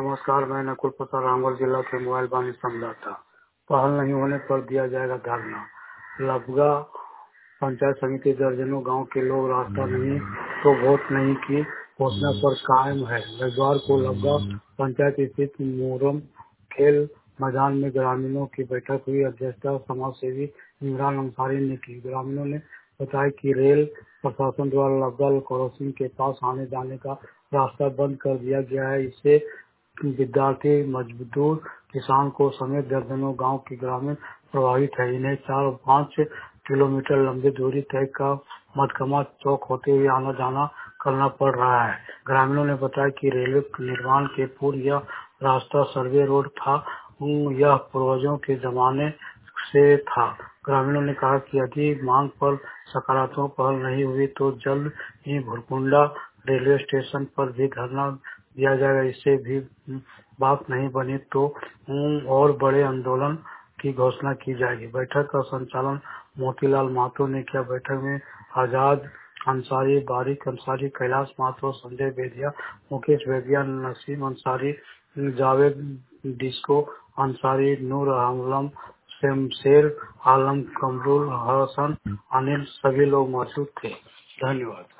नमस्कार, मैं नकुल प्रसाद रामगढ़ जिला के मोबाइल बानी संवाददाता। पहल नहीं होने पर दिया जाएगा धरना। लबगा पंचायत समिति दर्जनों गांव के लोग रास्ता नहीं तो वोट नहीं की घोषणा पर कायम है। रविवार को लबगा पंचायत स्थित मोरम खेल मैदान में ग्रामीणों की बैठक हुई। अध्यक्षता समाज सेवी इमरान अंसारी ने की। ग्रामीणों ने बताया कि रेल प्रशासन द्वारा लबगा क्रॉसिंग के पास आने जाने का रास्ता बंद कर दिया गया है। इससे विद्यार्थी, मजदूर, किसान को समेत दर्जनों गांव के ग्रामीण प्रभावित है। इन्हें 4-5 किलोमीटर लंबी दूरी तय का मधकमा चौक होते हुए आना जाना करना पड़ रहा है। ग्रामीणों ने बताया कि रेलवे निर्माण के पूर्व यह रास्ता सर्वे रोड था। यह पूर्वजों के जमाने से था। ग्रामीणों ने कहा कि यदि मांग पर सकारात्मक पहल नहीं हुई तो जल्द ही भुरकुंडा रेलवे स्टेशन पर भी धरना दिया जाएगा। इससे भी बात नहीं बनी तो और बड़े आंदोलन की घोषणा की जाएगी। बैठक का संचालन मोतीलाल महतो ने किया। बैठक में आजाद अंसारी, बारिक अंसारी, कैलाश महतो, संजय बेदिया, मुकेश बेदिया, नसीम अंसारी, जावेद डिस्को अंसारी, नूर आलम, शमशेर आलम, कमरुल हसन, अनिल सभी लोग मौजूद थे। धन्यवाद।